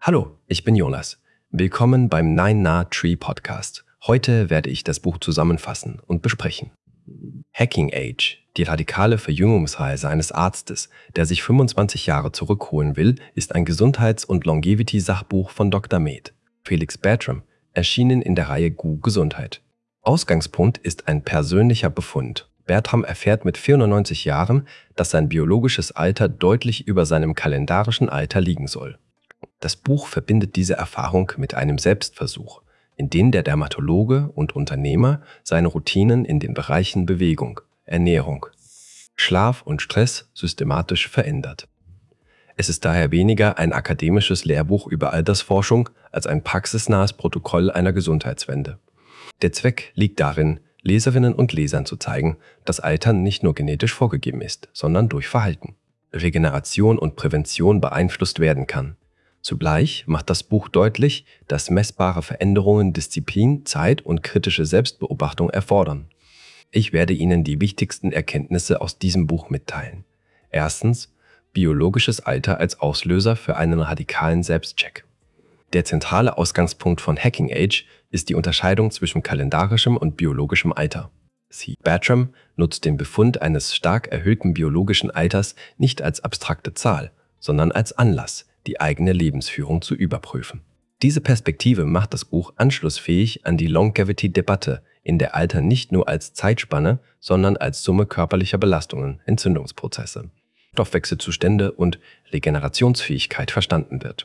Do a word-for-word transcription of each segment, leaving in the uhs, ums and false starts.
Hallo, ich bin Jonas. Willkommen beim Nine Na Tree Podcast. Heute werde ich das Buch zusammenfassen und besprechen. Hacking Age, die radikale Verjüngungsreise eines Arztes, der sich fünfundzwanzig Jahre zurückholen will, ist ein Gesundheits- und Longevity-Sachbuch von Doktor Med, Felix Bertram, erschienen in der Reihe Gu Gesundheit. Ausgangspunkt ist ein persönlicher Befund. Bertram erfährt mit vierundneunzig Jahren, dass sein biologisches Alter deutlich über seinem kalendarischen Alter liegen soll. Das Buch verbindet diese Erfahrung mit einem Selbstversuch, in dem der Dermatologe und Unternehmer seine Routinen in den Bereichen Bewegung, Ernährung, Schlaf und Stress systematisch verändert. Es ist daher weniger ein akademisches Lehrbuch über Altersforschung als ein praxisnahes Protokoll einer Gesundheitswende. Der Zweck liegt darin, Leserinnen und Lesern zu zeigen, dass Altern nicht nur genetisch vorgegeben ist, sondern durch Verhalten, Regeneration und Prävention beeinflusst werden kann. Zugleich macht das Buch deutlich, dass messbare Veränderungen Disziplin, Zeit und kritische Selbstbeobachtung erfordern. Ich werde Ihnen die wichtigsten Erkenntnisse aus diesem Buch mitteilen. Erstens, biologisches Alter als Auslöser für einen radikalen Selbstcheck. Der zentrale Ausgangspunkt von Hacking Age ist die Unterscheidung zwischen kalendarischem und biologischem Alter. C. Bertram nutzt den Befund eines stark erhöhten biologischen Alters nicht als abstrakte Zahl, sondern als Anlass, die eigene Lebensführung zu überprüfen. Diese Perspektive macht das Buch anschlussfähig an die Longevity-Debatte, in der Alter nicht nur als Zeitspanne, sondern als Summe körperlicher Belastungen, Entzündungsprozesse, Stoffwechselzustände und Regenerationsfähigkeit verstanden wird.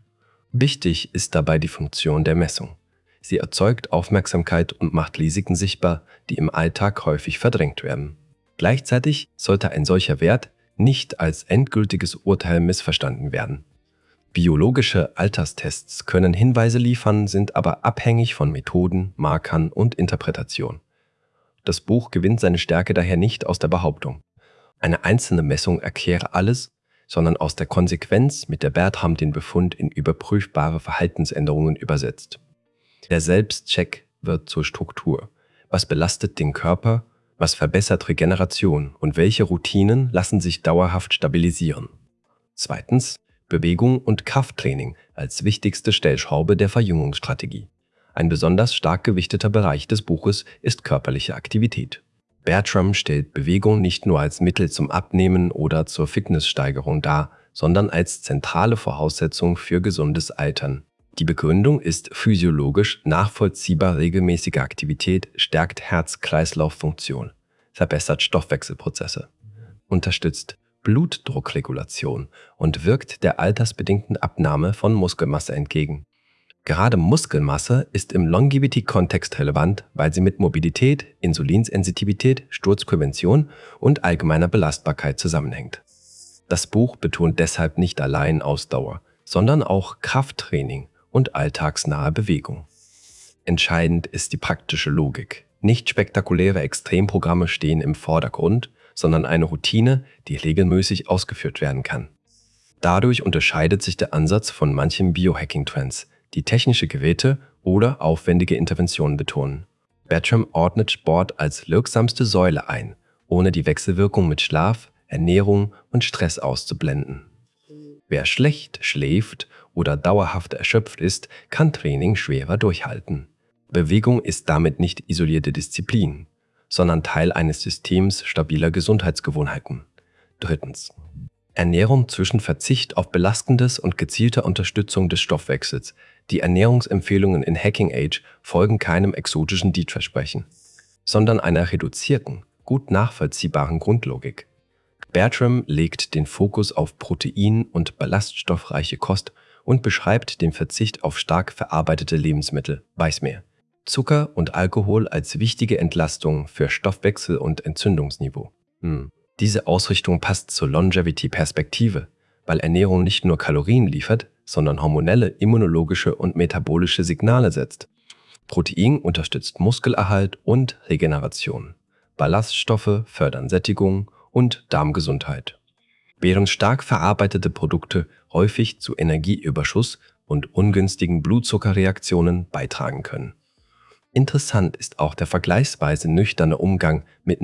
Wichtig ist dabei die Funktion der Messung. Sie erzeugt Aufmerksamkeit und macht Risiken sichtbar, die im Alltag häufig verdrängt werden. Gleichzeitig sollte ein solcher Wert nicht als endgültiges Urteil missverstanden werden. Biologische Alterstests können Hinweise liefern, sind aber abhängig von Methoden, Markern und Interpretation. Das Buch gewinnt seine Stärke daher nicht aus der Behauptung, eine einzelne Messung erkläre alles, sondern aus der Konsequenz, mit der Bertram den Befund in überprüfbare Verhaltensänderungen übersetzt. Der Selbstcheck wird zur Struktur. Was belastet den Körper? Was verbessert Regeneration und welche Routinen lassen sich dauerhaft stabilisieren? Zweitens, Bewegung und Krafttraining als wichtigste Stellschraube der Verjüngungsstrategie. Ein besonders stark gewichteter Bereich des Buches ist körperliche Aktivität. Bertram stellt Bewegung nicht nur als Mittel zum Abnehmen oder zur Fitnesssteigerung dar, sondern als zentrale Voraussetzung für gesundes Altern. Die Begründung ist physiologisch nachvollziehbar. Regelmäßige Aktivität stärkt Herz-Kreislauf-Funktion, verbessert Stoffwechselprozesse, unterstützt Blutdruckregulation und wirkt der altersbedingten Abnahme von Muskelmasse entgegen. Gerade Muskelmasse ist im Longevity-Kontext relevant, weil sie mit Mobilität, Insulinsensitivität, Sturzprävention und allgemeiner Belastbarkeit zusammenhängt. Das Buch betont deshalb nicht allein Ausdauer, sondern auch Krafttraining und alltagsnahe Bewegung. Entscheidend ist die praktische Logik. Nicht spektakuläre Extremprogramme stehen im Vordergrund, sondern eine Routine, die regelmäßig ausgeführt werden kann. Dadurch unterscheidet sich der Ansatz von manchen Biohacking-Trends, die technische Geräte oder aufwendige Interventionen betonen. Bertram ordnet Sport als wirksamste Säule ein, ohne die Wechselwirkung mit Schlaf, Ernährung und Stress auszublenden. Wer schlecht schläft oder dauerhaft erschöpft ist, kann Training schwerer durchhalten. Bewegung ist damit nicht isolierte Disziplin, sondern Teil eines Systems stabiler Gesundheitsgewohnheiten. Drittens. Ernährung zwischen Verzicht auf belastendes und gezielter Unterstützung des Stoffwechsels. Die Ernährungsempfehlungen in Hacking Age folgen keinem exotischen Diätversprechen, sondern einer reduzierten, gut nachvollziehbaren Grundlogik. Bertram legt den Fokus auf Protein- und ballaststoffreiche Kost und beschreibt den Verzicht auf stark verarbeitete Lebensmittel, Weißmehl, Zucker und Alkohol als wichtige Entlastung für Stoffwechsel und Entzündungsniveau. Hm. Diese Ausrichtung passt zur Longevity-Perspektive, weil Ernährung nicht nur Kalorien liefert, sondern hormonelle, immunologische und metabolische Signale setzt. Protein unterstützt Muskelerhalt und Regeneration. Ballaststoffe fördern Sättigung und Darmgesundheit, während stark verarbeitete Produkte häufig zu Energieüberschuss und ungünstigen Blutzuckerreaktionen beitragen können. Interessant ist auch der vergleichsweise nüchterne Umgang mit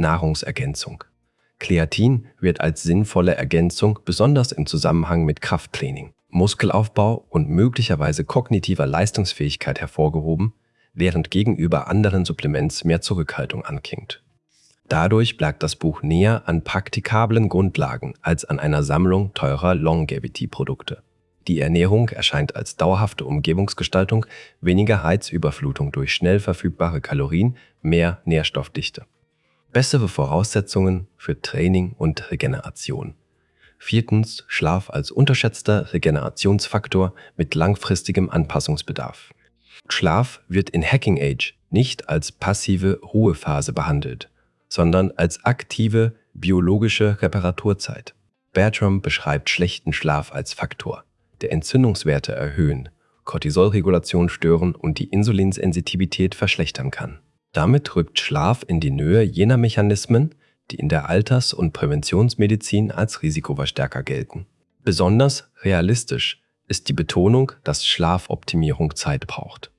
Nahrungsergänzung. Kreatin wird als sinnvolle Ergänzung besonders im Zusammenhang mit Krafttraining, Muskelaufbau und möglicherweise kognitiver Leistungsfähigkeit hervorgehoben, während gegenüber anderen Supplements mehr Zurückhaltung anklingt. Dadurch bleibt das Buch näher an praktikablen Grundlagen als an einer Sammlung teurer Longevity-Produkte. Die Ernährung erscheint als dauerhafte Umgebungsgestaltung, weniger Reizüberflutung durch schnell verfügbare Kalorien, mehr Nährstoffdichte. Bessere Voraussetzungen für Training und Regeneration. Viertens, Schlaf als unterschätzter Regenerationsfaktor mit langfristigem Anpassungsbedarf. Schlaf wird in Hacking Age nicht als passive Ruhephase behandelt, sondern als aktive biologische Reparaturzeit. Bertram beschreibt schlechten Schlaf als Faktor, der Entzündungswerte erhöhen, Cortisolregulation stören und die Insulinsensitivität verschlechtern kann. Damit rückt Schlaf in die Nähe jener Mechanismen, die in der Alters- und Präventionsmedizin als Risikoverstärker gelten. Besonders realistisch ist die Betonung, dass Schlafoptimierung Zeit braucht.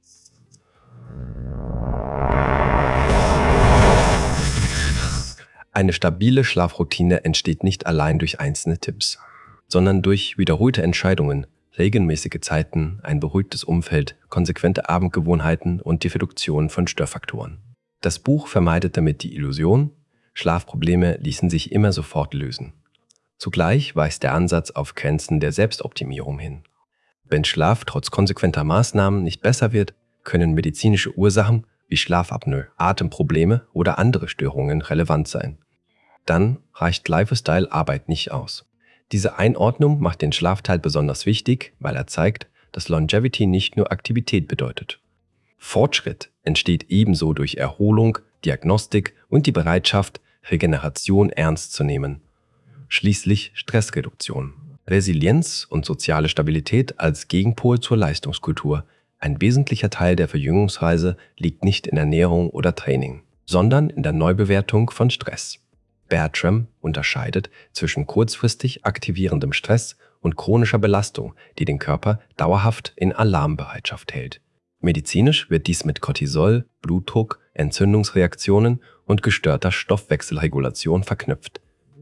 Eine stabile Schlafroutine entsteht nicht allein durch einzelne Tipps, sondern durch wiederholte Entscheidungen, regelmäßige Zeiten, ein beruhigtes Umfeld, konsequente Abendgewohnheiten und die Reduktion von Störfaktoren. Das Buch vermeidet damit die Illusion, Schlafprobleme ließen sich immer sofort lösen. Zugleich weist der Ansatz auf Grenzen der Selbstoptimierung hin. Wenn Schlaf trotz konsequenter Maßnahmen nicht besser wird, können medizinische Ursachen wie Schlafapnoe, Atemprobleme oder andere Störungen relevant sein. Dann reicht Lifestyle-Arbeit nicht aus. Diese Einordnung macht den Schlafteil besonders wichtig, weil er zeigt, dass Longevity nicht nur Aktivität bedeutet. Fortschritt entsteht ebenso durch Erholung, Diagnostik und die Bereitschaft, Regeneration ernst zu nehmen. Schließlich Stressreduktion, Resilienz und soziale Stabilität als Gegenpol zur Leistungskultur. Ein wesentlicher Teil der Verjüngungsreise liegt nicht in Ernährung oder Training, sondern in der Neubewertung von Stress. Bertram unterscheidet zwischen kurzfristig aktivierendem Stress und chronischer Belastung, die den Körper dauerhaft in Alarmbereitschaft hält. Medizinisch wird dies mit Cortisol, Blutdruck, Entzündungsreaktionen und gestörter Stoffwechselregulation verknüpft.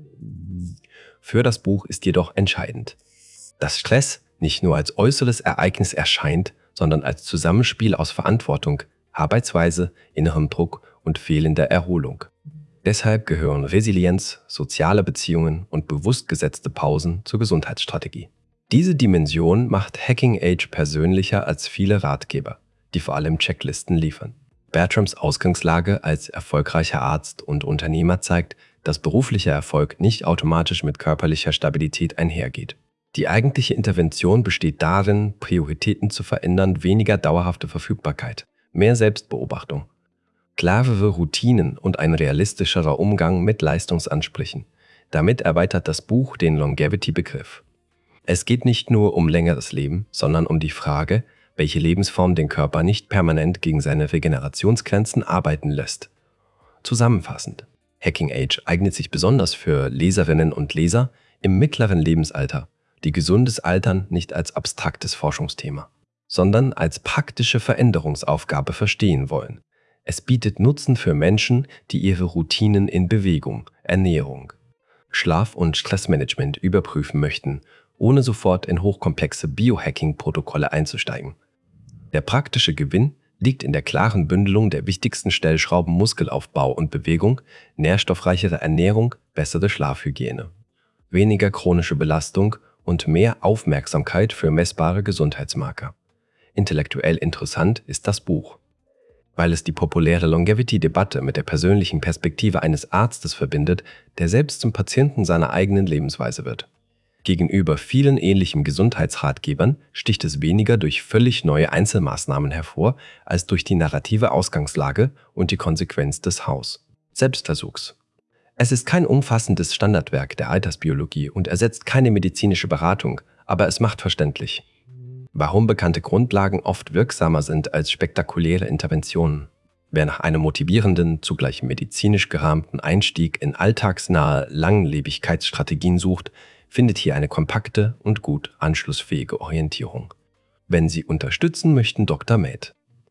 Für das Buch ist jedoch entscheidend, dass Stress nicht nur als äußeres Ereignis erscheint, sondern als Zusammenspiel aus Verantwortung, Arbeitsweise, innerem Druck und fehlender Erholung. Deshalb gehören Resilienz, soziale Beziehungen und bewusst gesetzte Pausen zur Gesundheitsstrategie. Diese Dimension macht Hacking Age persönlicher als viele Ratgeber, die vor allem Checklisten liefern. Bertrams Ausgangslage als erfolgreicher Arzt und Unternehmer zeigt, dass beruflicher Erfolg nicht automatisch mit körperlicher Stabilität einhergeht. Die eigentliche Intervention besteht darin, Prioritäten zu verändern, weniger dauerhafte Verfügbarkeit, mehr Selbstbeobachtung, klarere Routinen und ein realistischerer Umgang mit Leistungsansprüchen. Damit erweitert das Buch den Longevity-Begriff. Es geht nicht nur um längeres Leben, sondern um die Frage, welche Lebensform den Körper nicht permanent gegen seine Regenerationsgrenzen arbeiten lässt. Zusammenfassend: Hacking Age eignet sich besonders für Leserinnen und Leser im mittleren Lebensalter, die gesundes Altern nicht als abstraktes Forschungsthema, sondern als praktische Veränderungsaufgabe verstehen wollen. Es bietet Nutzen für Menschen, die ihre Routinen in Bewegung, Ernährung, Schlaf- und Stressmanagement überprüfen möchten, ohne sofort in hochkomplexe Biohacking-Protokolle einzusteigen. Der praktische Gewinn liegt in der klaren Bündelung der wichtigsten Stellschrauben Muskelaufbau und Bewegung, nährstoffreichere Ernährung, bessere Schlafhygiene, weniger chronische Belastung und mehr Aufmerksamkeit für messbare Gesundheitsmarker. Intellektuell interessant ist das Buch, weil es die populäre Longevity-Debatte mit der persönlichen Perspektive eines Arztes verbindet, der selbst zum Patienten seiner eigenen Lebensweise wird. Gegenüber vielen ähnlichen Gesundheitsratgebern sticht es weniger durch völlig neue Einzelmaßnahmen hervor, als durch die narrative Ausgangslage und die Konsequenz des Haus. Selbstversuchs. Es ist kein umfassendes Standardwerk der Altersbiologie und ersetzt keine medizinische Beratung, aber es macht verständlich, warum bekannte Grundlagen oft wirksamer sind als spektakuläre Interventionen. Wer nach einem motivierenden, zugleich medizinisch gerahmten Einstieg in alltagsnahe Langlebigkeitsstrategien sucht, findet hier eine kompakte und gut anschlussfähige Orientierung. Wenn Sie unterstützen möchten, Doktor Med.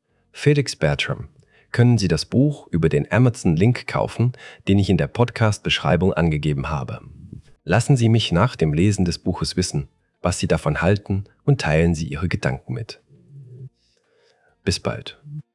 Felix Bertram, können Sie das Buch über den Amazon-Link kaufen, den ich in der Podcast-Beschreibung angegeben habe. Lassen Sie mich nach dem Lesen des Buches wissen, was Sie davon halten und teilen Sie Ihre Gedanken mit. Bis bald.